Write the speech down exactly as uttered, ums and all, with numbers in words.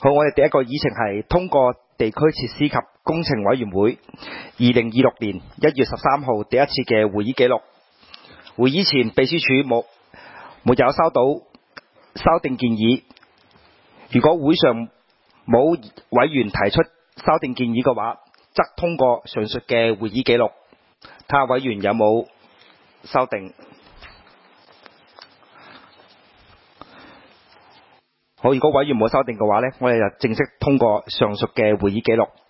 好，我哋第一個議程係通過地區設施及工程委員會二零二六年一月十三號第一次嘅會議記錄。會議前，秘書處冇沒有收到修訂建議。如果會上冇委員提出修訂建議嘅話，則通過上述嘅會議記錄。睇下委員有冇修訂。好，如果委員冇修訂嘅話呢，我哋就正式通過上述嘅會議記錄。